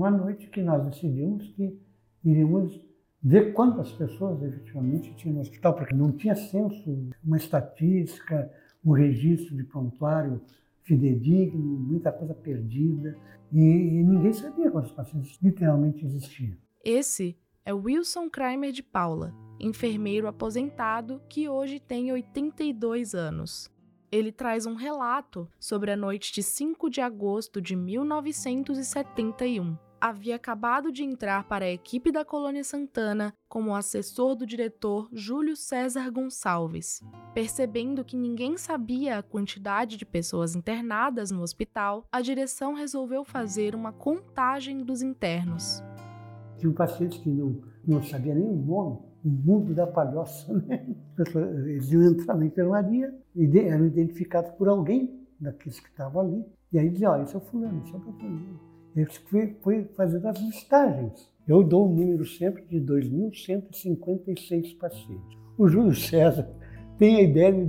uma noite que nós decidimos que iríamos ver quantas pessoas efetivamente tinham no hospital, porque não tinha censo, uma estatística, um registro de prontuário fidedigno, muita coisa perdida, e ninguém sabia quantos pacientes literalmente existiam. Esse é Wilson Kramer de Paula, enfermeiro aposentado que hoje tem 82 anos. Ele traz um relato sobre a noite de 5 de agosto de 1971. Havia acabado de entrar para a equipe da Colônia Santana como assessor do diretor Júlio César Gonçalves. Percebendo que ninguém sabia a quantidade de pessoas internadas no hospital, a direção resolveu fazer uma contagem dos internos. Tinha pacientes que não sabia nem o nome, o mundo da palhoça, né? Eles iam entrar na enfermaria e eram identificados por alguém daqueles que estavam ali. E aí diziam, esse é o fulano, esse é o fulano. Eles foi fazendo as listagens. Eu dou o número sempre de 2.156 pacientes. O Júlio César tem a ideia de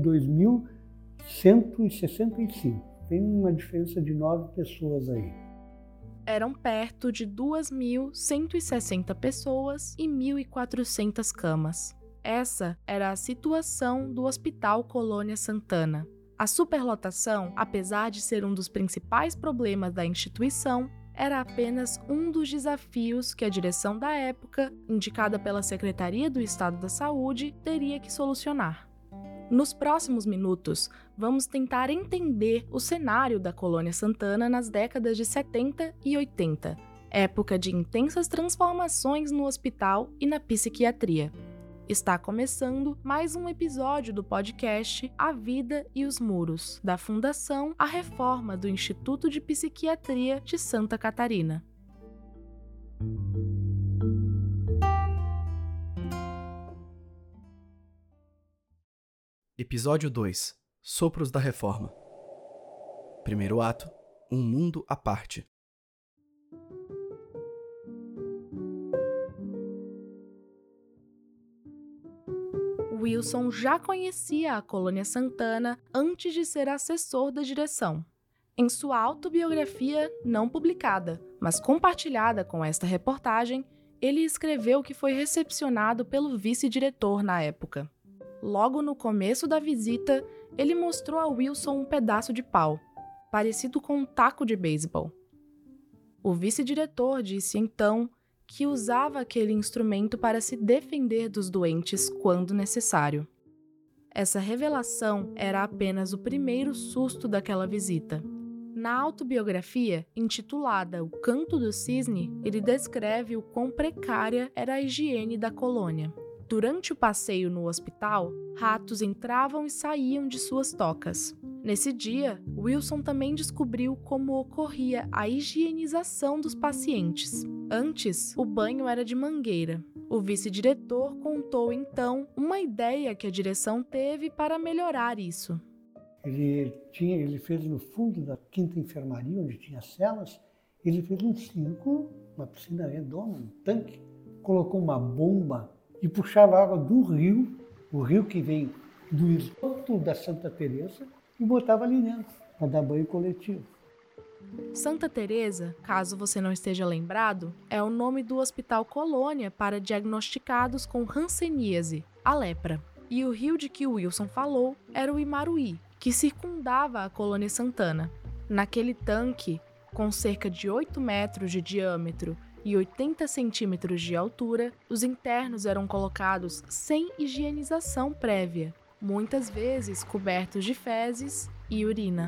2.165. Tem uma diferença de 9 pessoas aí. Eram perto de 2.160 pessoas e 1.400 camas. Essa era a situação do Hospital Colônia Santana. A superlotação, apesar de ser um dos principais problemas da instituição, era apenas um dos desafios que a direção da época, indicada pela Secretaria do Estado da Saúde, teria que solucionar. Nos próximos minutos, vamos tentar entender o cenário da Colônia Santana nas décadas de 70 e 80, época de intensas transformações no hospital e na psiquiatria. Está começando mais um episódio do podcast A Vida e os Muros, da Fundação A Reforma do Instituto de Psiquiatria de Santa Catarina. Episódio 2. Sopros da Reforma. Primeiro ato. Um mundo à parte. Wilson já conhecia a Colônia Santana antes de ser assessor da direção. Em sua autobiografia, não publicada, mas compartilhada com esta reportagem, ele escreveu que foi recepcionado pelo vice-diretor na época. Logo no começo da visita, ele mostrou a Wilson um pedaço de pau, parecido com um taco de beisebol. O vice-diretor disse então que usava aquele instrumento para se defender dos doentes quando necessário. Essa revelação era apenas o primeiro susto daquela visita. Na autobiografia, intitulada O Canto do Cisne, ele descreve o quão precária era a higiene da colônia. Durante o passeio no hospital, ratos entravam e saíam de suas tocas. Nesse dia, Wilson também descobriu como ocorria a higienização dos pacientes. Antes, o banho era de mangueira. O vice-diretor contou, então, uma ideia que a direção teve para melhorar isso. Ele fez no fundo da quinta enfermaria, onde tinha celas, ele fez um círculo, uma piscina redonda, um tanque, colocou uma bomba e puxava água do rio, o rio que vem do esgoto da Santa Teresa, e botava ali dentro, para dar banho coletivo. Santa Teresa, caso você não esteja lembrado, é o nome do Hospital Colônia para diagnosticados com hanseníase, a lepra. E o rio de que o Wilson falou era o Imaruí, que circundava a Colônia Santana. Naquele tanque, com cerca de 8 metros de diâmetro e 80 centímetros de altura, os internos eram colocados sem higienização prévia, muitas vezes cobertos de fezes e urina.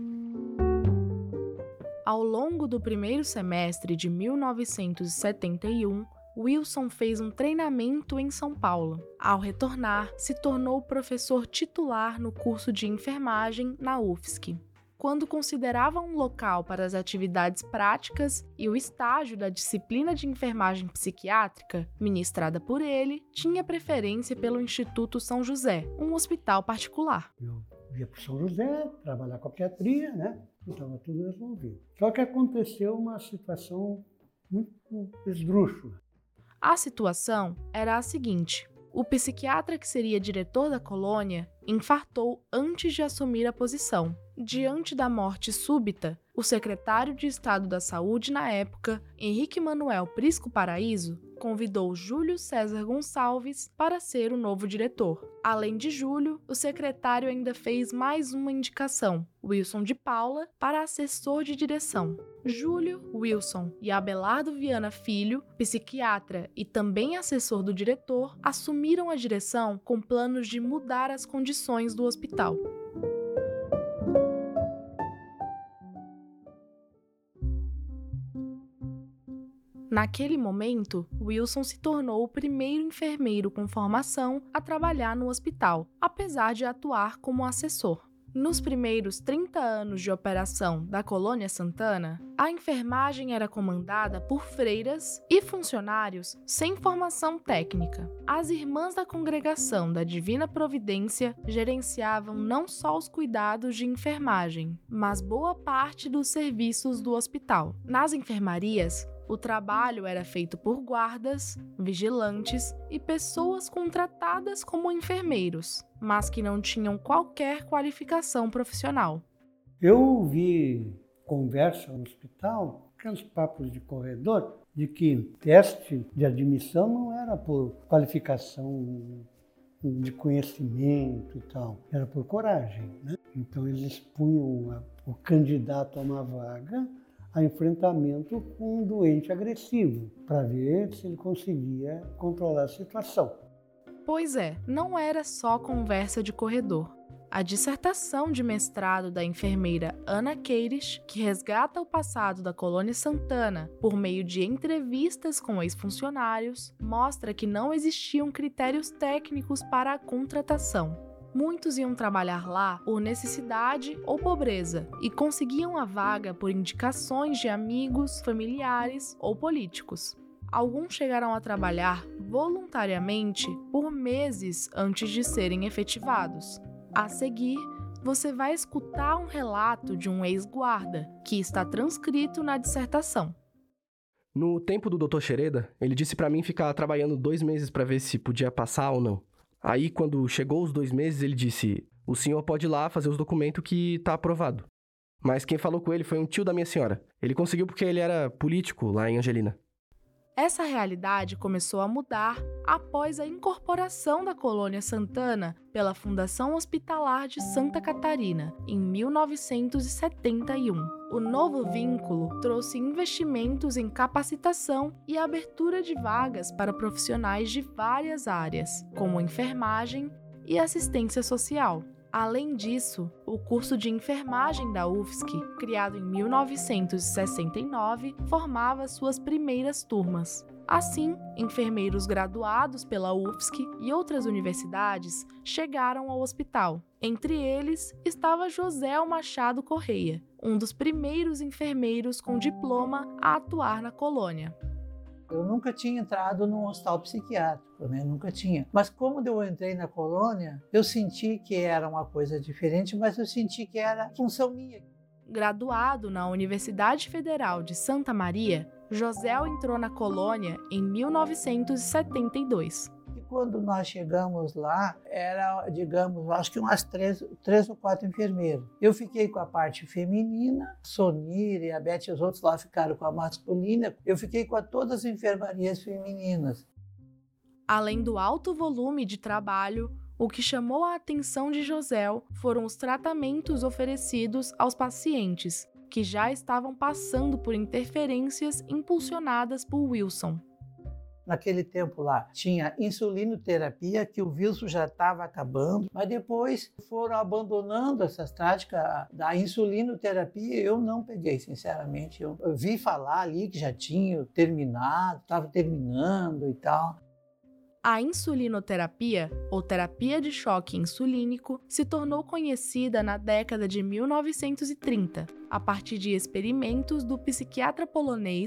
Ao longo do primeiro semestre de 1971, Wilson fez um treinamento em São Paulo. Ao retornar, se tornou professor titular no curso de enfermagem na UFSC. Quando considerava um local para as atividades práticas e o estágio da disciplina de enfermagem psiquiátrica, ministrada por ele, tinha preferência pelo Instituto São José, um hospital particular. Eu ia para São José, trabalhar com a psiquiatria, né? Estava tudo resolvido. Só que aconteceu uma situação muito esdrúxula. A situação era a seguinte: o psiquiatra que seria diretor da colônia infartou antes de assumir a posição. Diante da morte súbita, o secretário de Estado da Saúde na época, Henrique Manuel Prisco Paraíso, convidou Júlio César Gonçalves para ser o novo diretor. Além de Júlio, o secretário ainda fez mais uma indicação, Wilson de Paula, para assessor de direção. Júlio, Wilson e Abelardo Viana Filho, psiquiatra e também assessor do diretor, assumiram a direção com planos de mudar as condições do hospital. Naquele momento, Wilson se tornou o primeiro enfermeiro com formação a trabalhar no hospital, apesar de atuar como assessor. Nos primeiros 30 anos de operação da Colônia Santana, a enfermagem era comandada por freiras e funcionários sem formação técnica. As irmãs da Congregação da Divina Providência gerenciavam não só os cuidados de enfermagem, mas boa parte dos serviços do hospital. Nas enfermarias, o trabalho era feito por guardas, vigilantes e pessoas contratadas como enfermeiros, mas que não tinham qualquer qualificação profissional. Eu ouvi conversa no hospital, aqueles papos de corredor, de que teste de admissão não era por qualificação de conhecimento e tal, era por coragem, né? Então eles punham o candidato a uma vaga a enfrentamento com um doente agressivo, para ver se ele conseguia controlar a situação. Pois é, não era só conversa de corredor. A dissertação de mestrado da enfermeira Ana Queires, que resgata o passado da Colônia Santana por meio de entrevistas com ex-funcionários, mostra que não existiam critérios técnicos para a contratação. Muitos iam trabalhar lá por necessidade ou pobreza e conseguiam a vaga por indicações de amigos, familiares ou políticos. Alguns chegaram a trabalhar voluntariamente por meses antes de serem efetivados. A seguir, você vai escutar um relato de um ex-guarda, que está transcrito na dissertação. No tempo do Dr. Xereda, ele disse pra mim ficar trabalhando 2 meses pra ver se podia passar ou não. Aí, quando chegou os 2 meses, ele disse: o senhor pode ir lá fazer os documentos que tá aprovado. Mas quem falou com ele foi um tio da minha senhora. Ele conseguiu porque ele era político lá em Angelina. Essa realidade começou a mudar após a incorporação da Colônia Santana pela Fundação Hospitalar de Santa Catarina, em 1971. O novo vínculo trouxe investimentos em capacitação e abertura de vagas para profissionais de várias áreas, como enfermagem e assistência social. Além disso, o curso de enfermagem da UFSC, criado em 1969, formava suas primeiras turmas. Assim, enfermeiros graduados pela UFSC e outras universidades chegaram ao hospital. Entre eles estava José Machado Correia, um dos primeiros enfermeiros com diploma a atuar na colônia. Eu nunca tinha entrado num hospital psiquiátrico, né? Nunca tinha. Mas como eu entrei na colônia, eu senti que era uma coisa diferente, mas eu senti que era função minha. Graduado na Universidade Federal de Santa Maria, José entrou na colônia em 1972. E quando nós chegamos lá, era, digamos, acho que umas 3 ou 4 enfermeiros. Eu fiquei com a parte feminina, Sonir e a Beth e os outros lá ficaram com a masculina. Eu fiquei com todas as enfermarias femininas. Além do alto volume de trabalho, o que chamou a atenção de José foram os tratamentos oferecidos aos pacientes, que já estavam passando por interferências impulsionadas por Wilson. Naquele tempo lá, tinha insulinoterapia, que o Wilson já estava acabando, mas depois foram abandonando essas táticas da insulinoterapia. Eu não peguei, sinceramente. Eu vi falar ali que já tinha terminado, estava terminando e tal. A insulinoterapia, ou terapia de choque insulínico, se tornou conhecida na década de 1930, a partir de experimentos do psiquiatra polonês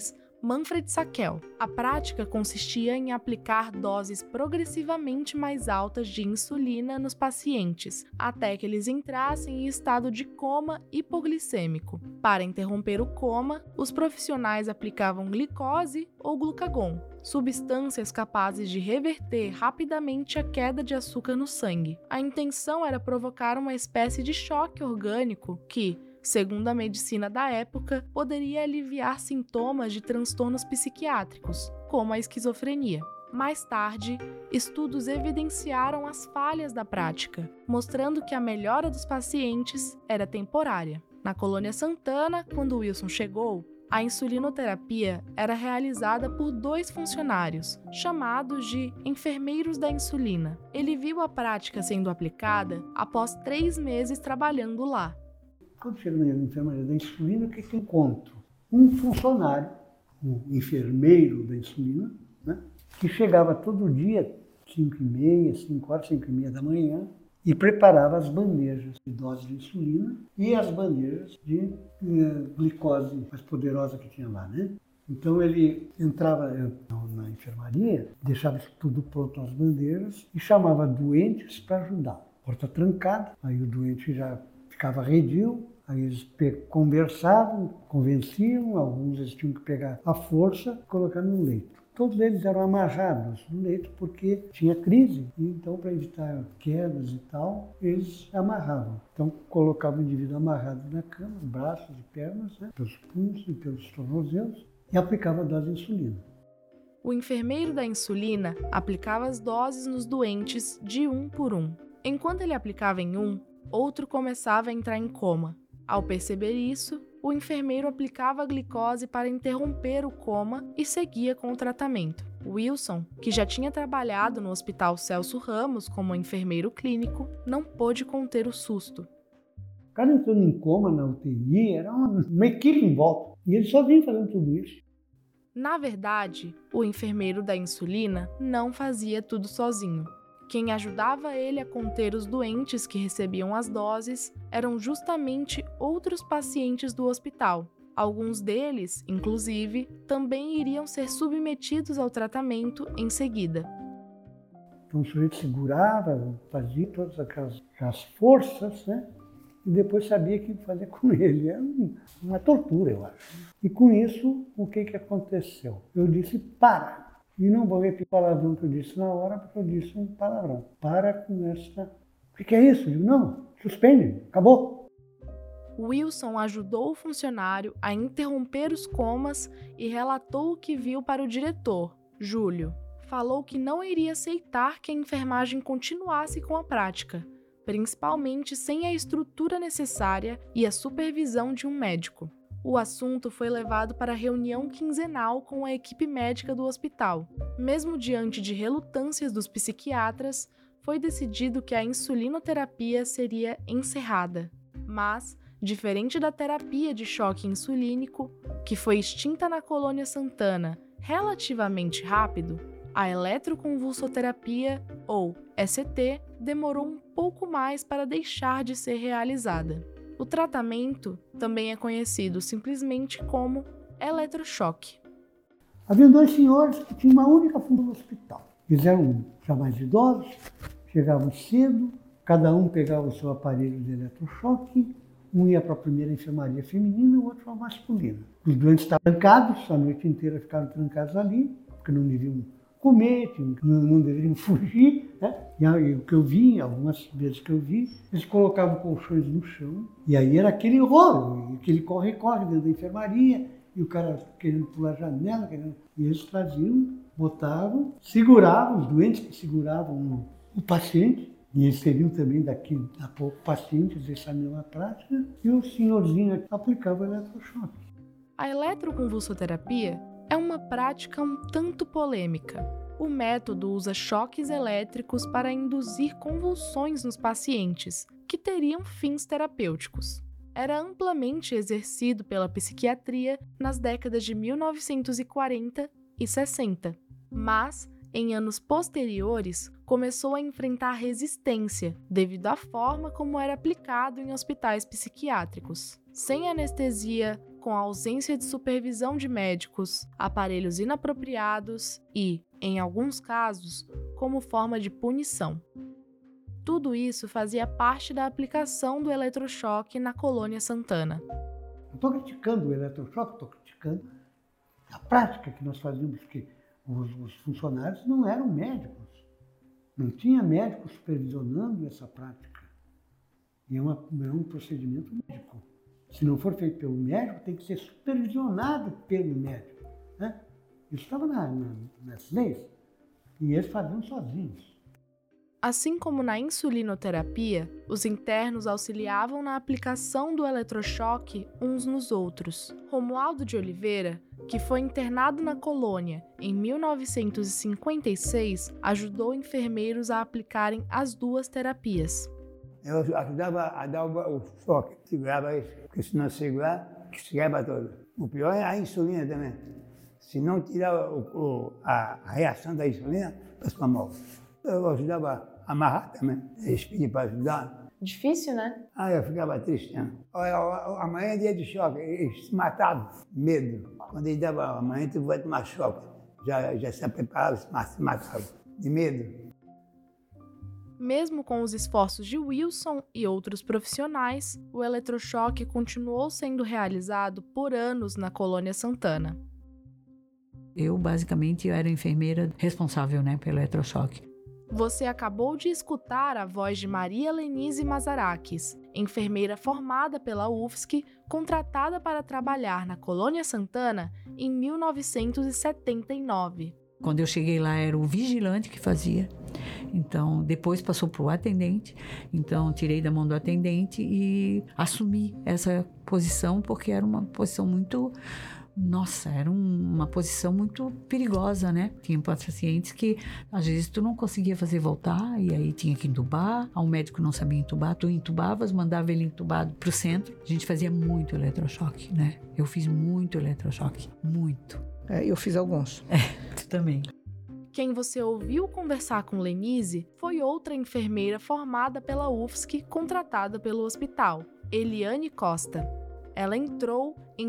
Manfred Sakel. A prática consistia em aplicar doses progressivamente mais altas de insulina nos pacientes, até que eles entrassem em estado de coma hipoglicêmico. Para interromper o coma, os profissionais aplicavam glicose ou glucagon, substâncias capazes de reverter rapidamente a queda de açúcar no sangue. A intenção era provocar uma espécie de choque orgânico que, segundo a medicina da época, poderia aliviar sintomas de transtornos psiquiátricos, como a esquizofrenia. Mais tarde, estudos evidenciaram as falhas da prática, mostrando que a melhora dos pacientes era temporária. Na Colônia Santana, quando Wilson chegou, a insulinoterapia era realizada por 2 funcionários, chamados de enfermeiros da insulina. Ele viu a prática sendo aplicada após 3 meses trabalhando lá. Quando chego na enfermaria da insulina, o que eu encontro? Um funcionário, um enfermeiro da insulina, né, que chegava todo dia, 5h30, 5 horas, 5h30 da manhã, e preparava as bandejas de dose de insulina e as bandejas de glicose mais poderosa que tinha lá, né? Então ele entrava na enfermaria, deixava isso tudo pronto as bandeiras e chamava doentes para ajudar. Porta trancada, aí o doente já ficava arredio, aí eles conversavam, convenciam, alguns eles tinham que pegar a força e colocar no leito. Todos eles eram amarrados no leito porque tinha crise, e então para evitar quedas e tal, eles amarravam. Então colocavam o indivíduo amarrado na cama, braços e pernas, né, pelos punhos e pelos tornozelos, e aplicava a dose de insulina. O enfermeiro da insulina aplicava as doses nos doentes de 1 por 1. Enquanto ele aplicava em um, outro começava a entrar em coma. Ao perceber isso, o enfermeiro aplicava a glicose para interromper o coma e seguia com o tratamento. Wilson, que já tinha trabalhado no Hospital Celso Ramos como enfermeiro clínico, não pôde conter o susto. O cara entrando em coma na UTI, era uma equipe em volta, e ele sozinho fazendo tudo isso. Na verdade, o enfermeiro da insulina não fazia tudo sozinho. Quem ajudava ele a conter os doentes que recebiam as doses eram justamente outros pacientes do hospital. Alguns deles, inclusive, também iriam ser submetidos ao tratamento em seguida. Então o sujeito segurava, fazia todas aquelas forças, né? E depois sabia o que fazer com ele. Era uma tortura, eu acho. E com isso, o que aconteceu? Eu disse, para! E não vou repetir o palavrão que eu disse na hora, porque eu disse um palavrão. Para com essa... O que é isso? Eu digo, não, suspende, acabou. Wilson ajudou o funcionário a interromper os comas e relatou o que viu para o diretor, Júlio. Falou que não iria aceitar que a enfermagem continuasse com a prática, principalmente sem a estrutura necessária e a supervisão de um médico. O assunto foi levado para a reunião quinzenal com a equipe médica do hospital. Mesmo diante de relutâncias dos psiquiatras, foi decidido que a insulinoterapia seria encerrada. Mas, diferente da terapia de choque insulínico, que foi extinta na Colônia Santana relativamente rápido, a eletroconvulsoterapia, ou ECT, demorou um pouco mais para deixar de ser realizada. O tratamento também é conhecido simplesmente como eletrochoque. Havia 2 senhores que tinham uma única função no hospital. Eles eram já mais idosos, chegavam cedo, cada um pegava o seu aparelho de eletrochoque, um ia para a primeira enfermaria feminina, o outro para a masculina. Os doentes estavam trancados, a noite inteira ficaram trancados ali, porque não deviam comer, não deveriam fugir, né? E o que eu vi, algumas vezes que eu vi, eles colocavam colchões no chão, e aí era aquele rolo, aquele corre-corre dentro da enfermaria, e o cara querendo pular a janela, e eles traziam, botavam, seguravam, os doentes que seguravam o paciente, e eles seriam também daqui a pouco pacientes dessa mesma prática, e o senhorzinho aplicava o eletrochoque. A eletroconvulsoterapia é uma prática um tanto polêmica. O método usa choques elétricos para induzir convulsões nos pacientes, que teriam fins terapêuticos. Era amplamente exercido pela psiquiatria nas décadas de 1940 e 60, mas em anos posteriores, começou a enfrentar resistência devido à forma como era aplicado em hospitais psiquiátricos. Sem anestesia, com a ausência de supervisão de médicos, aparelhos inapropriados e, em alguns casos, como forma de punição. Tudo isso fazia parte da aplicação do eletrochoque na Colônia Santana. Não estou criticando o eletrochoque, estou criticando a prática que nós fazíamos, porque os funcionários não eram médicos. Não tinha médico supervisionando essa prática. E é um procedimento médico. Se não for feito pelo médico, tem que ser supervisionado pelo médico, né? Isso estava nas leis. E eles faziam sozinhos. Assim como na insulinoterapia, os internos auxiliavam na aplicação do eletrochoque uns nos outros. Romualdo de Oliveira, que foi internado na colônia em 1956, ajudou enfermeiros a aplicarem as duas terapias. Eu ajudava a dar o choque, segurava isso, porque se não segurar, se quebra todo. O pior é a insulina também. Se não tirar a reação da insulina, a pessoa morre. Eu ajudava a amarrar também, eles pediam para ajudar. Difícil, né? Eu ficava triste. Né? Amanhã é dia de choque, eles se matavam, medo. Quando eles davam amanhã, tu vai tomar choque. Já se preparava, se matava, de medo. Mesmo com os esforços de Wilson e outros profissionais, o eletrochoque continuou sendo realizado por anos na Colônia Santana. Eu, basicamente, era enfermeira responsável, pelo eletrochoque. Você acabou de escutar a voz de Maria Lenise Mazarakis, enfermeira formada pela UFSC, contratada para trabalhar na Colônia Santana em 1979. Quando eu cheguei lá, era o vigilante que fazia. Então, depois passou para o atendente. Então, tirei da mão do atendente e assumi essa posição, porque era uma posição muito... Nossa, era uma posição muito perigosa, né? Tinha pacientes que, às vezes, tu não conseguia fazer voltar, e aí tinha que entubar. O médico não sabia entubar, tu entubavas, mandava ele entubado para o centro. A gente fazia muito eletrochoque, né? Eu fiz muito eletrochoque, muito. Eu fiz alguns. Tu também. Quem você ouviu conversar com Lenise foi outra enfermeira formada pela UFSC, contratada pelo hospital, Eliane Costa. Ela entrou em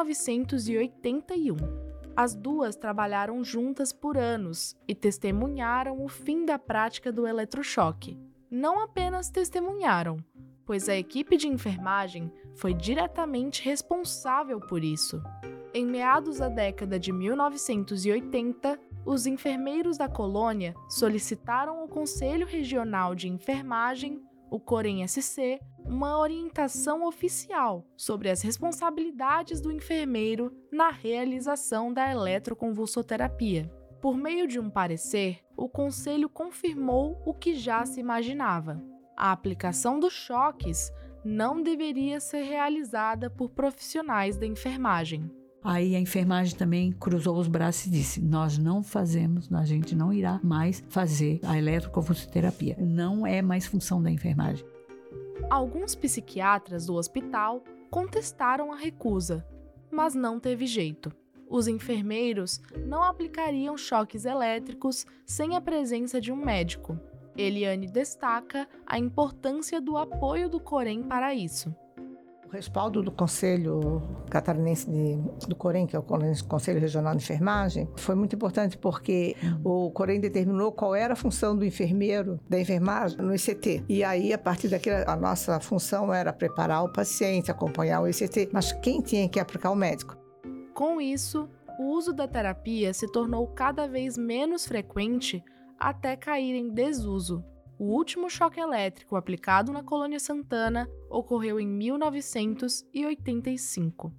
1981. As duas trabalharam juntas por anos e testemunharam o fim da prática do eletrochoque. Não apenas testemunharam, pois a equipe de enfermagem foi diretamente responsável por isso. Em meados da década de 1980, os enfermeiros da colônia solicitaram ao Conselho Regional de Enfermagem, o COREN-SC, uma orientação oficial sobre as responsabilidades do enfermeiro na realização da eletroconvulsoterapia. Por meio de um parecer, o Conselho confirmou o que já se imaginava. A aplicação dos choques não deveria ser realizada por profissionais da enfermagem. Aí a enfermagem também cruzou os braços e disse: nós não fazemos, a gente não irá mais fazer a eletroconvulsoterapia. Não é mais função da enfermagem. Alguns psiquiatras do hospital contestaram a recusa, mas não teve jeito. Os enfermeiros não aplicariam choques elétricos sem a presença de um médico. Eliane destaca a importância do apoio do COREN para isso. O respaldo do Conselho Catarinense do COREN, que é o Conselho Regional de Enfermagem, foi muito importante porque o COREN determinou qual era a função do enfermeiro, da enfermagem no ECT. E aí, a partir daquilo, a nossa função era preparar o paciente, acompanhar o ECT, mas quem tinha que aplicar o médico? Com isso, o uso da terapia se tornou cada vez menos frequente até cair em desuso. O último choque elétrico aplicado na Colônia Santana ocorreu em 1985.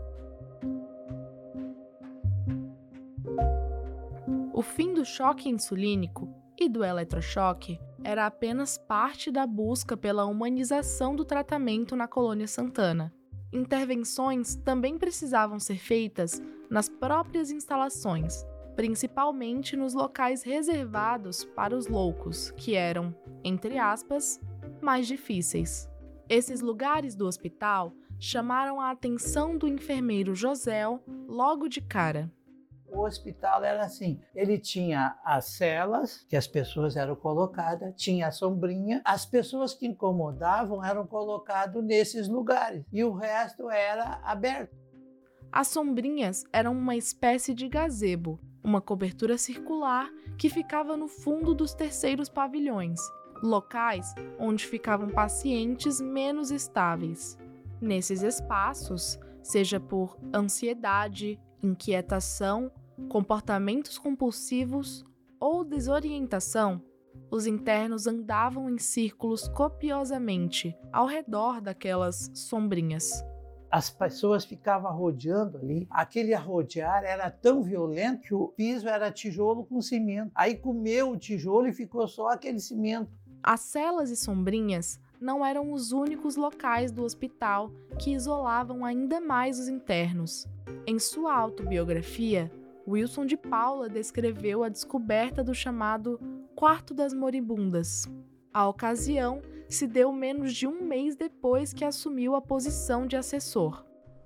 O fim do choque insulínico e do eletrochoque era apenas parte da busca pela humanização do tratamento na Colônia Santana. Intervenções também precisavam ser feitas nas próprias instalações, principalmente nos locais reservados para os loucos, que eram, entre aspas, mais difíceis. Esses lugares do hospital chamaram a atenção do enfermeiro José logo de cara. O hospital era assim, ele tinha as celas, que as pessoas eram colocadas, tinha a sombrinha, as pessoas que incomodavam eram colocadas nesses lugares, e o resto era aberto. As sombrinhas eram uma espécie de gazebo, uma cobertura circular que ficava no fundo dos terceiros pavilhões, locais onde ficavam pacientes menos estáveis. Nesses espaços, seja por ansiedade, inquietação, comportamentos compulsivos ou desorientação, os internos andavam em círculos copiosamente ao redor daquelas sombrinhas. As pessoas ficavam rodeando ali. Aquele rodear era tão violento que o piso era tijolo com cimento. Aí comeu o tijolo e ficou só aquele cimento. As celas e sombrinhas não eram os únicos locais do hospital que isolavam ainda mais os internos. Em sua autobiografia, Wilson de Paula descreveu a descoberta do chamado Quarto das Moribundas. A ocasião se deu menos de um mês depois que assumiu a posição de assessor.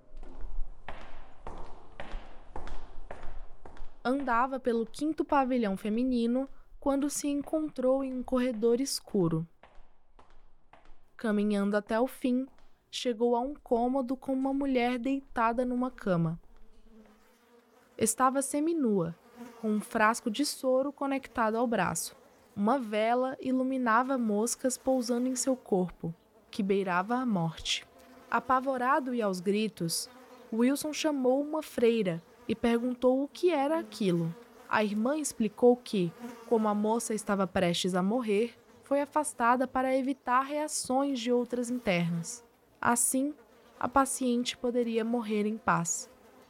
Andava pelo 5º pavilhão feminino quando se encontrou em um corredor escuro. Caminhando até o fim, chegou a um cômodo com uma mulher deitada numa cama. Estava seminua, com um frasco de soro conectado ao braço. Uma vela iluminava moscas pousando em seu corpo, que beirava a morte. Apavorado e aos gritos, Wilson chamou uma freira e perguntou o que era aquilo. A irmã explicou que, como a moça estava prestes a morrer, foi afastada para evitar reações de outras internas. Assim, a paciente poderia morrer em paz.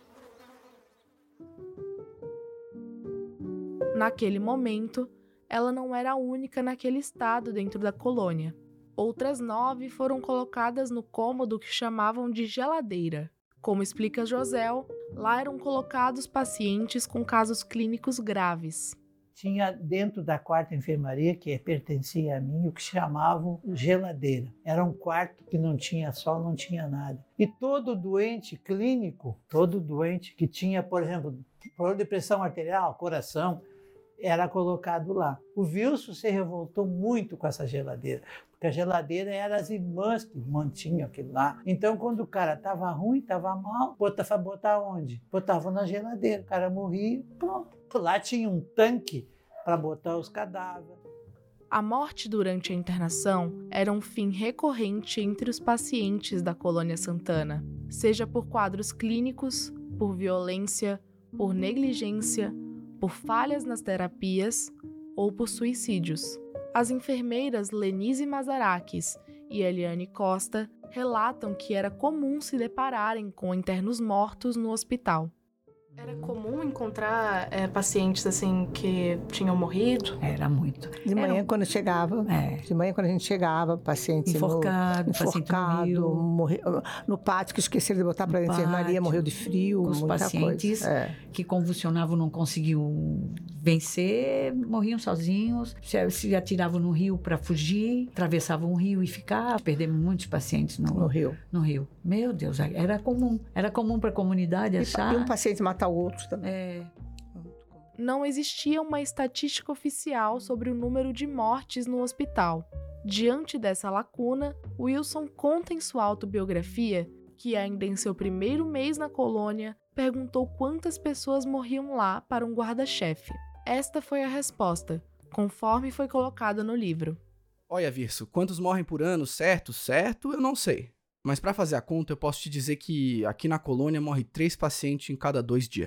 Naquele momento, ela não era a única naquele estado dentro da colônia. Outras 9 foram colocadas no cômodo que chamavam de geladeira. Como explica Josel, lá eram colocados pacientes com casos clínicos graves. Tinha dentro da 4ª enfermaria, que pertencia a mim, o que chamavam geladeira. Era um quarto que não tinha sol, não tinha nada. E todo doente clínico, todo doente que tinha, por exemplo, problema de pressão arterial, coração, era colocado lá. O Wilson se revoltou muito com essa geladeira, porque a geladeira eram as irmãs que mantinham aquilo lá. Então, quando o cara estava ruim, estava mal, botar onde? Botava na geladeira. O cara morria, pronto. Lá tinha um tanque para botar os cadáveres. A morte durante a internação era um fim recorrente entre os pacientes da Colônia Santana, seja por quadros clínicos, por violência, por negligência, por falhas nas terapias ou por suicídios. As enfermeiras Lenise Mazarakis e Eliane Costa relatam que era comum se depararem com internos mortos no hospital. Era comum encontrar pacientes assim que tinham morrido? Era muito. De manhã, quando chegava, de manhã, quando a gente chegava, paciente enforcado, morreu no pátio, que esqueceram de botar para a enfermaria, morreu de frio, os muita pacientes coisa. Que convulsionavam, não conseguiam vencer, morriam sozinhos, se atiravam no rio para fugir, atravessavam o rio e ficavam. Perdemos muitos pacientes no rio. Meu Deus, era comum para a comunidade achar. E um paciente matar o outro também. Não existia uma estatística oficial sobre o número de mortes no hospital. Diante dessa lacuna, Wilson conta em sua autobiografia que, ainda em seu primeiro mês na colônia, perguntou quantas pessoas morriam lá para um guarda-chefe. Esta foi a resposta, conforme foi colocada no livro. Olha, Virso, quantos morrem por ano, certo, eu não sei. Mas para fazer a conta, eu posso te dizer que aqui na colônia morre 3 pacientes em cada 2 dias.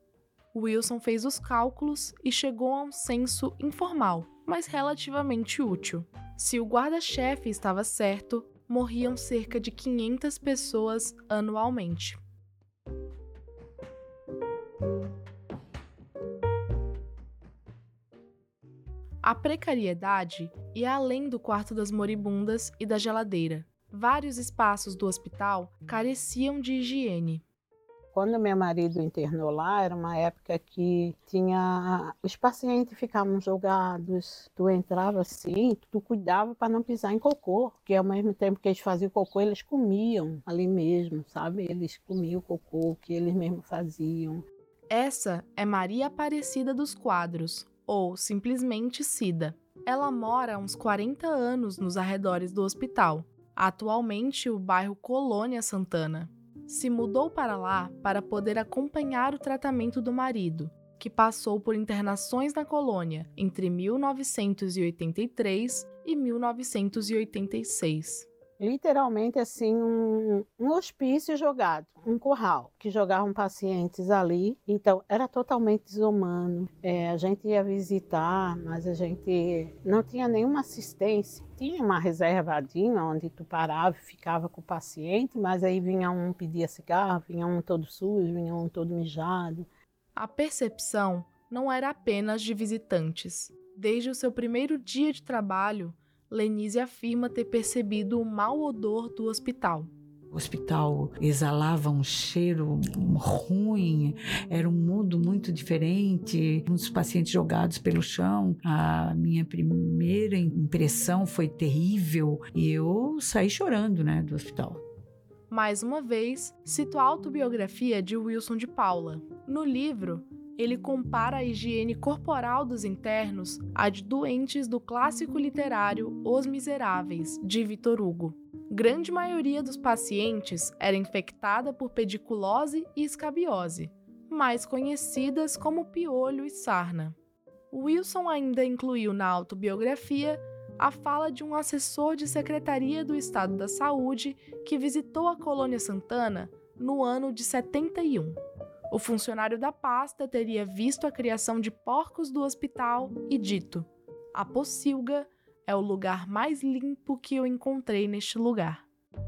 Wilson fez os cálculos e chegou a um censo informal, mas relativamente útil. Se o guarda-chefe estava certo, morriam cerca de 500 pessoas anualmente. A precariedade ia além do quarto das moribundas e da geladeira. Vários espaços do hospital careciam de higiene. Quando meu marido internou lá, era uma época que os pacientes ficavam jogados, tu entrava assim, tu cuidava para não pisar em cocô, porque ao mesmo tempo que eles faziam cocô, eles comiam ali mesmo, sabe? Eles comiam o cocô que eles mesmos faziam. Essa é Maria Aparecida dos Quadros, ou simplesmente Cida. Ela mora há uns 40 anos nos arredores do hospital, atualmente o bairro Colônia Santana. Se mudou para lá para poder acompanhar o tratamento do marido, que passou por internações na colônia entre 1983 e 1986. Literalmente assim, um hospício jogado, um curral, que jogavam pacientes ali. Então, era totalmente desumano. A gente ia visitar, mas a gente não tinha nenhuma assistência. Tinha uma reservadinha onde tu parava e ficava com o paciente, mas aí vinha um pedir cigarro, vinha um todo sujo, vinha um todo mijado. A percepção não era apenas de visitantes. Desde o seu primeiro dia de trabalho, Lenise afirma ter percebido o mau odor do hospital. O hospital exalava um cheiro ruim, era um mundo muito diferente, muitos pacientes jogados pelo chão. A minha primeira impressão foi terrível e eu saí chorando, do hospital. Mais uma vez, cito a autobiografia de Wilson de Paula. No livro, ele compara a higiene corporal dos internos à de doentes do clássico literário Os Miseráveis, de Victor Hugo. Grande maioria dos pacientes era infectada por pediculose e escabiose, mais conhecidas como piolho e sarna. Wilson ainda incluiu na autobiografia a fala de um assessor de Secretaria do Estado da Saúde que visitou a Colônia Santana no ano de 71. O funcionário da pasta teria visto a criação de porcos do hospital e dito: "A pocilga é o lugar mais limpo que eu encontrei neste lugar."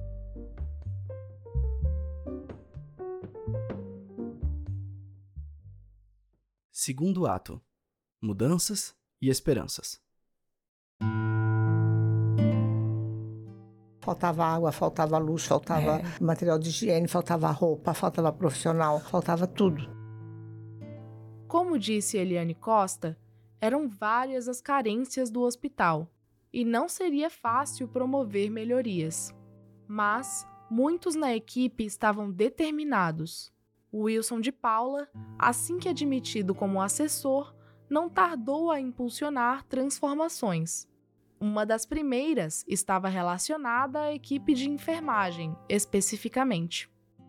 Segundo ato: mudanças e esperanças. Faltava água, faltava luz, faltava material de higiene, faltava roupa, faltava profissional, faltava tudo. Como disse Eliane Costa, eram várias as carências do hospital e não seria fácil promover melhorias. Mas muitos na equipe estavam determinados. Wilson de Paula, assim que admitido como assessor, não tardou a impulsionar transformações. Uma das primeiras estava relacionada à equipe de enfermagem, especificamente.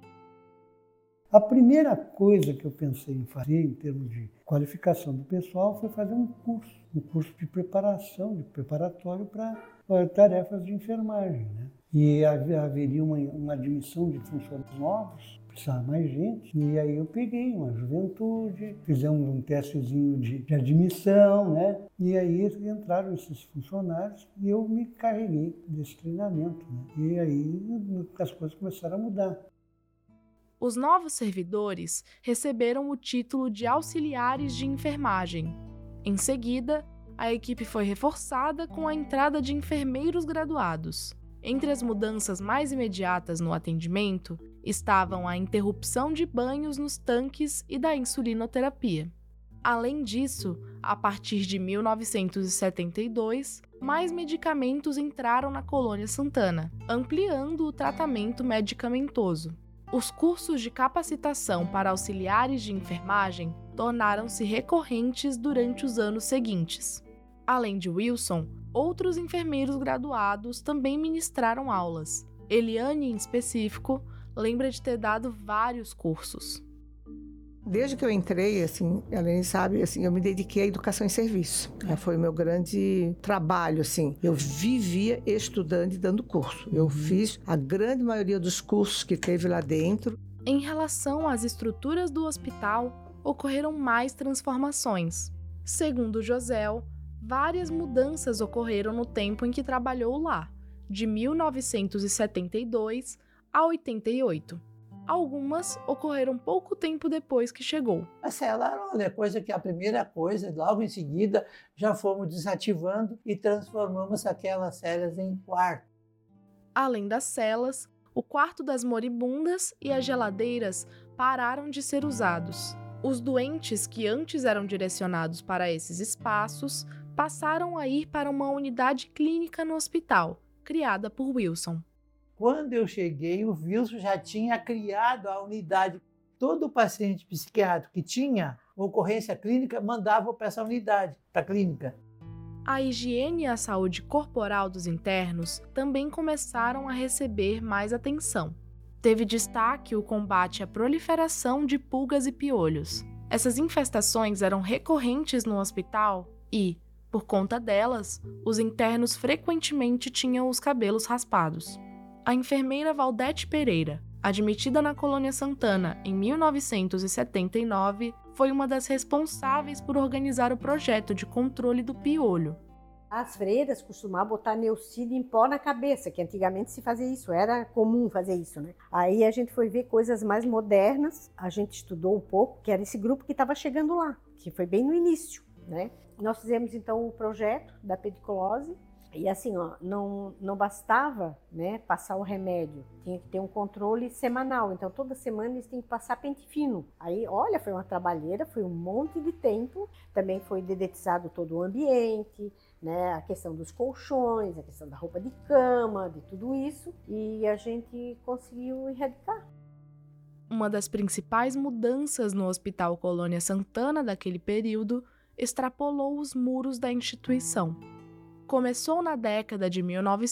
A primeira coisa que eu pensei em fazer, em termos de qualificação do pessoal, foi fazer um curso de preparação, de preparatório para tarefas de enfermagem, E haveria uma admissão de funcionários novos, precisava mais gente, e aí eu peguei uma juventude, fizemos um testezinho de admissão, E aí entraram esses funcionários e eu me carreguei desse treinamento, E aí as coisas começaram a mudar. Os novos servidores receberam o título de auxiliares de enfermagem. Em seguida, a equipe foi reforçada com a entrada de enfermeiros graduados. Entre as mudanças mais imediatas no atendimento estavam a interrupção de banhos nos tanques e da insulinoterapia. Além disso, a partir de 1972, mais medicamentos entraram na Colônia Santana, ampliando o tratamento medicamentoso. Os cursos de capacitação para auxiliares de enfermagem tornaram-se recorrentes durante os anos seguintes. Além de Wilson, outros enfermeiros graduados também ministraram aulas. Eliane, em específico, lembra de ter dado vários cursos. Desde que eu entrei, a Lene sabe, eu me dediquei à educação em serviço. Foi o meu grande trabalho, Eu vivia estudando e dando curso. Eu fiz a grande maioria dos cursos que teve lá dentro. Em relação às estruturas do hospital, ocorreram mais transformações. Segundo Josel, várias mudanças ocorreram no tempo em que trabalhou lá, de 1972 a 88. Algumas ocorreram pouco tempo depois que chegou. A cela era a primeira coisa, logo em seguida já fomos desativando e transformamos aquelas celas em quarto. Além das celas, o quarto das moribundas e as geladeiras pararam de ser usados. Os doentes que antes eram direcionados para esses espaços passaram a ir para uma unidade clínica no hospital, criada por Wilson. Quando eu cheguei, o Wilson já tinha criado a unidade todo paciente psiquiátrico que tinha ocorrência clínica mandava para essa unidade, para a clínica. A higiene e a saúde corporal dos internos também começaram a receber mais atenção. Teve destaque o combate à proliferação de pulgas e piolhos. Essas infestações eram recorrentes no hospital e, por conta delas, os internos frequentemente tinham os cabelos raspados. A enfermeira Valdete Pereira, admitida na Colônia Santana em 1979, foi uma das responsáveis por organizar o projeto de controle do piolho. As freiras costumavam botar neucídio em pó na cabeça, que antigamente se fazia isso, era comum fazer isso, né? Aí a gente foi ver coisas mais modernas, a gente estudou um pouco, que era esse grupo que estava chegando lá, que foi bem no início, né? Nós fizemos então o projeto da pediculose, e assim, ó, não bastava, né, passar o remédio, tinha que ter um controle semanal, então toda semana eles têm que passar pente fino. Aí, olha, foi uma trabalheira, foi um monte de tempo, também foi dedetizado todo o ambiente, né, a questão dos colchões, a questão da roupa de cama, de tudo isso, e a gente conseguiu erradicar. Uma das principais mudanças no Hospital Colônia Santana daquele período extrapolou os muros da instituição. Começou na década de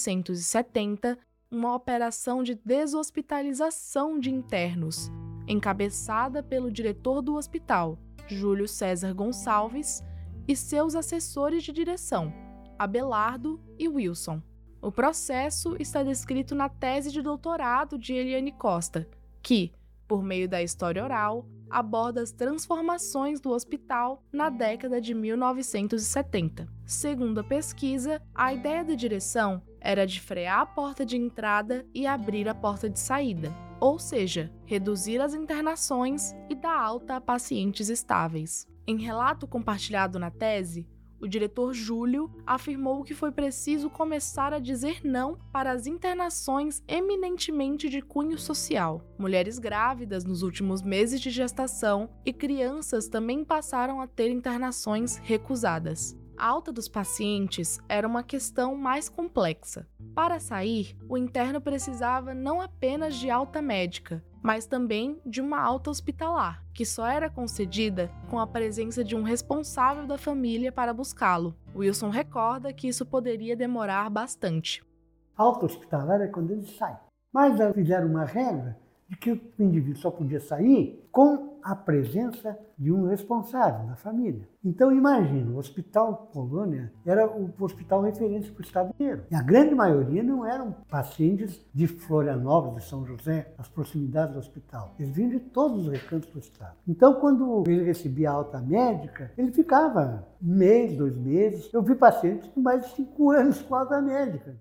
1970 uma operação de deshospitalização de internos, encabeçada pelo diretor do hospital, Júlio César Gonçalves, e seus assessores de direção, Abelardo e Wilson. O processo está descrito na tese de doutorado de Eliane Costa, que, por meio da história oral, aborda as transformações do hospital na década de 1970. Segundo a pesquisa, a ideia da direção era de frear a porta de entrada e abrir a porta de saída, ou seja, reduzir as internações e dar alta a pacientes estáveis. Em relato compartilhado na tese, o diretor Júlio afirmou que foi preciso começar a dizer não para as internações eminentemente de cunho social. Mulheres grávidas nos últimos meses de gestação e crianças também passaram a ter internações recusadas. A alta dos pacientes era uma questão mais complexa. Para sair, o interno precisava não apenas de alta médica, mas também de uma alta hospitalar, que só era concedida com a presença de um responsável da família para buscá-lo. Wilson recorda que isso poderia demorar bastante. Alta hospitalar é quando ele sai. Mas fizeram uma regra de que o indivíduo só podia sair com a presença de um responsável da família. Então imagina, o Hospital Colônia era o hospital referência para o estado inteiro. E a grande maioria não eram pacientes de Florianópolis, de São José, as proximidades do hospital. Eles vinham de todos os recantos do estado. Então quando ele recebia alta médica, ele ficava 1 mês, 2 meses. Eu vi pacientes com mais de 5 anos com alta médica.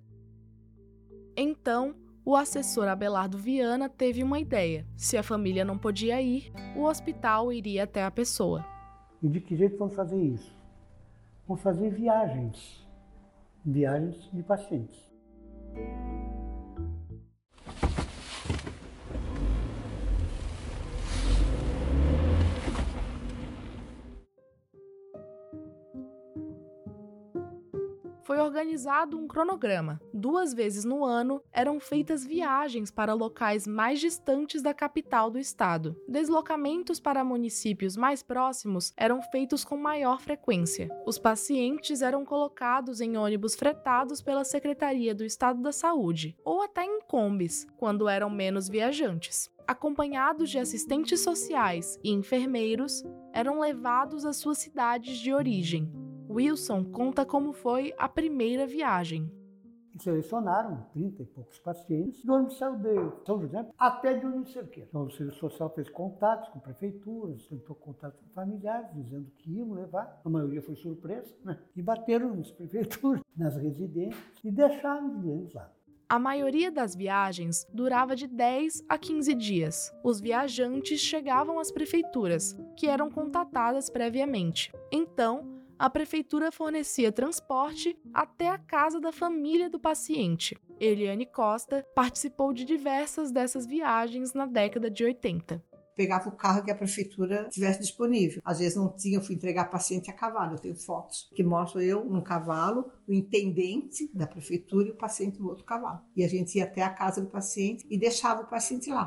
Então, o assessor Abelardo Viana teve uma ideia. Se a família não podia ir, o hospital iria até a pessoa. E de que jeito vamos fazer isso? Vamos fazer viagens de pacientes. Foi organizado um cronograma. 2 vezes no ano eram feitas viagens para locais mais distantes da capital do estado. Deslocamentos para municípios mais próximos eram feitos com maior frequência. Os pacientes eram colocados em ônibus fretados pela Secretaria do Estado da Saúde, ou até em combis, quando eram menos viajantes. Acompanhados de assistentes sociais e enfermeiros, eram levados às suas cidades de origem. Wilson conta como foi a primeira viagem. Selecionaram 30 e poucos pacientes do ônibus saiu de São José até de União Cerqueira. Então o Serviço Social fez contatos com prefeituras, tentou contatos com familiares, dizendo que iam levar. A maioria foi surpresa, né? E bateram nas prefeituras, nas residências e deixaram os doentes lá. A maioria das viagens durava de 10 a 15 dias. Os viajantes chegavam às prefeituras, que eram contatadas previamente. Então, a prefeitura fornecia transporte até a casa da família do paciente. Eliane Costa participou de diversas dessas viagens na década de 80. Pegava o carro que a prefeitura tivesse disponível. Às vezes não tinha, eu fui entregar paciente a cavalo. Eu tenho fotos que mostram eu num cavalo, o intendente da prefeitura e o paciente no outro cavalo. E a gente ia até a casa do paciente e deixava o paciente lá.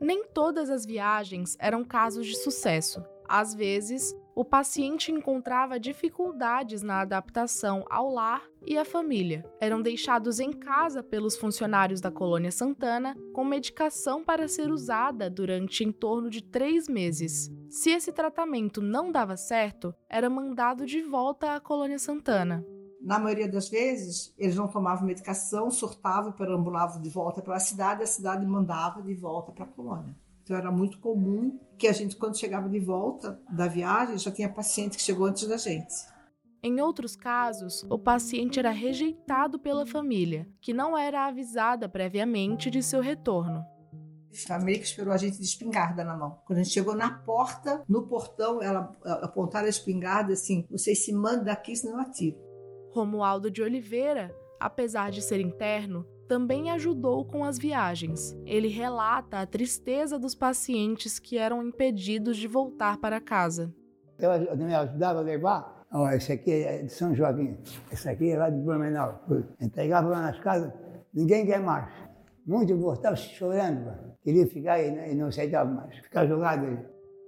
Nem todas as viagens eram casos de sucesso. Às vezes, o paciente encontrava dificuldades na adaptação ao lar e à família. Eram deixados em casa pelos funcionários da Colônia Santana com medicação para ser usada durante em torno de 3 meses. Se esse tratamento não dava certo, era mandado de volta à Colônia Santana. Na maioria das vezes, eles não tomavam medicação, surtavam, perambulavam de volta para a cidade mandava de volta para a colônia. Então era muito comum que a gente, quando chegava de volta da viagem, já tinha paciente que chegou antes da gente. Em outros casos, o paciente era rejeitado pela família, que não era avisada previamente de seu retorno. A família que esperou a gente de espingarda na mão. Quando a gente chegou na porta, no portão, ela apontaram a espingarda assim, vocês se mandam daqui, senão eu atiro. Romualdo de Oliveira, apesar de ser interno, também ajudou com as viagens. Ele relata a tristeza dos pacientes que eram impedidos de voltar para casa. Eu também ajudava a levar. Esse aqui é de São Joaquim, esse aqui é lá de Blumenau. Entregava lá nas casas, ninguém quer mais. Muitos voltavam chorando, queria ficar e não aceitava mais, ficar jogado aí.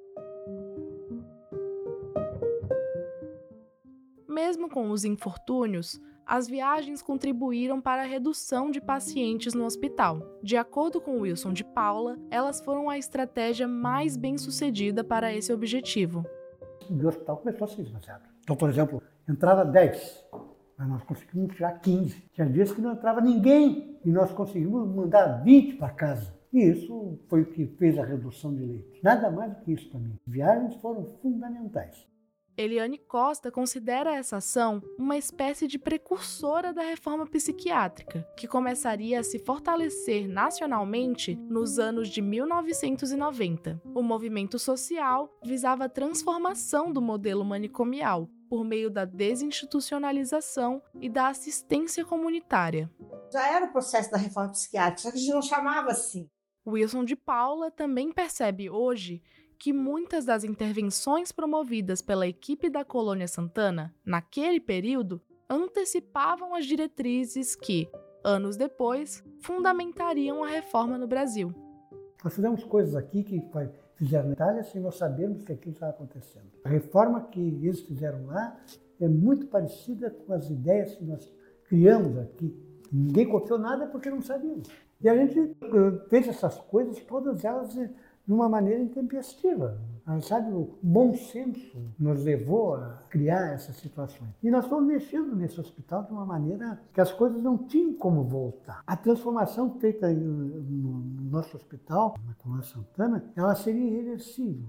Mesmo com os infortúnios, as viagens contribuíram para a redução de pacientes no hospital. De acordo com Wilson de Paula, elas foram a estratégia mais bem-sucedida para esse objetivo. O hospital começou a ser esvaziado. Então, por exemplo, entrava 10, mas nós conseguimos tirar 15. Tinha dias que não entrava ninguém e nós conseguimos mandar 20 para casa. E isso foi o que fez a redução de leitos. Nada mais do que isso para mim. Viagens foram fundamentais. Eliane Costa considera essa ação uma espécie de precursora da reforma psiquiátrica, que começaria a se fortalecer nacionalmente nos anos de 1990. O movimento social visava a transformação do modelo manicomial por meio da desinstitucionalização e da assistência comunitária. Já era o processo da reforma psiquiátrica, só que a gente não chamava assim. Wilson de Paula também percebe hoje que muitas das intervenções promovidas pela equipe da Colônia Santana, naquele período, antecipavam as diretrizes que, anos depois, fundamentariam a reforma no Brasil. Nós fizemos coisas aqui que fizeram na Itália sem nós sabermos que aquilo estava acontecendo. A reforma que eles fizeram lá é muito parecida com as ideias que nós criamos aqui. Ninguém copiou nada porque não sabíamos. E a gente fez essas coisas, todas elas de uma maneira intempestiva. Sabe, o bom senso nos levou a criar essas situações. E nós fomos mexendo nesse hospital de uma maneira que as coisas não tinham como voltar. A transformação feita no nosso hospital, na Colônia Santana, ela seria irreversível.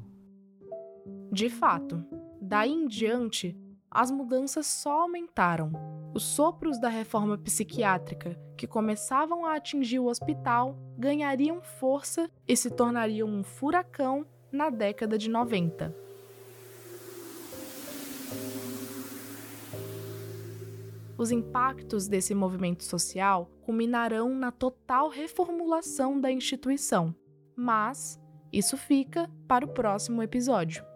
De fato, daí em diante, as mudanças só aumentaram. Os sopros da reforma psiquiátrica, que começavam a atingir o hospital, ganhariam força e se tornariam um furacão na década de 90. Os impactos desse movimento social culminarão na total reformulação da instituição. Mas isso fica para o próximo episódio.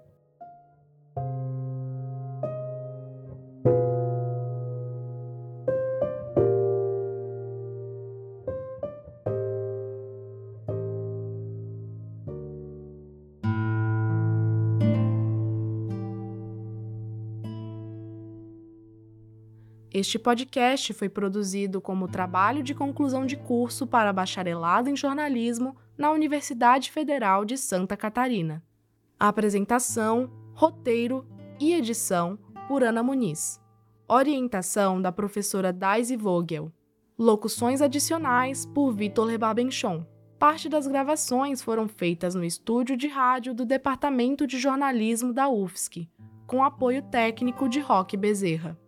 Este podcast foi produzido como trabalho de conclusão de curso para bacharelado em jornalismo na Universidade Federal de Santa Catarina. A apresentação, roteiro e edição por Ana Muniz. Orientação da professora Daisy Vogel. Locuções adicionais por Vitor Rebarbenchon. Parte das gravações foram feitas no estúdio de rádio do Departamento de Jornalismo da UFSC, com apoio técnico de Roque Bezerra.